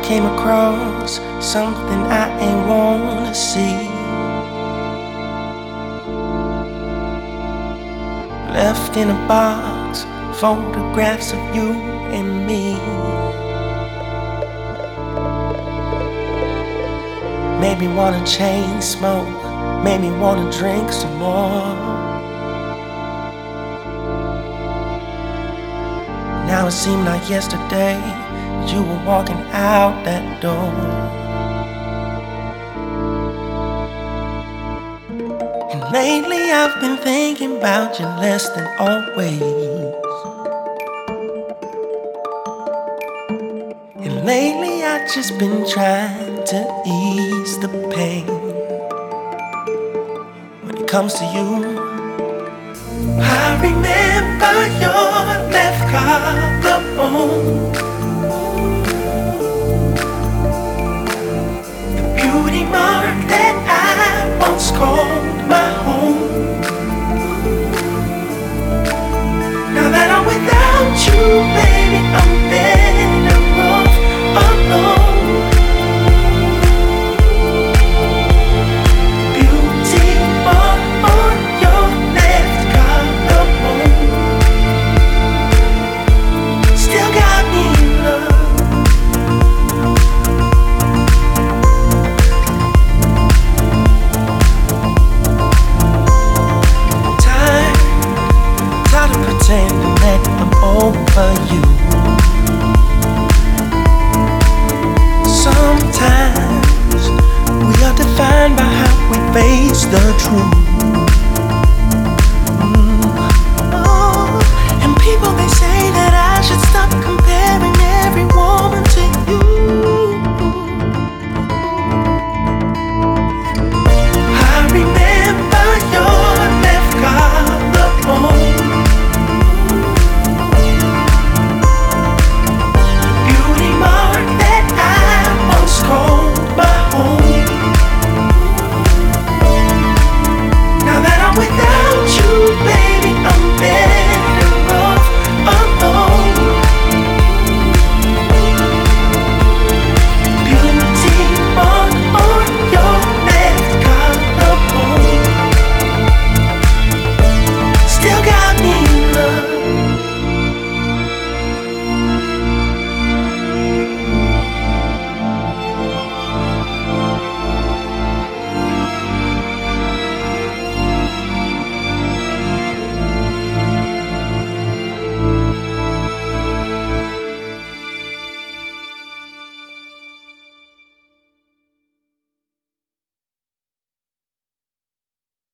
came across something I ain't wanna see. Left in a box, photographs of you and me. Made me wanna chain smoke, made me wanna drink some more. Now it seemed like yesterday you were walking out that door. And lately I've been thinking about you less than always. And lately I've just been trying to ease the pain. When it comes to you, I remember your left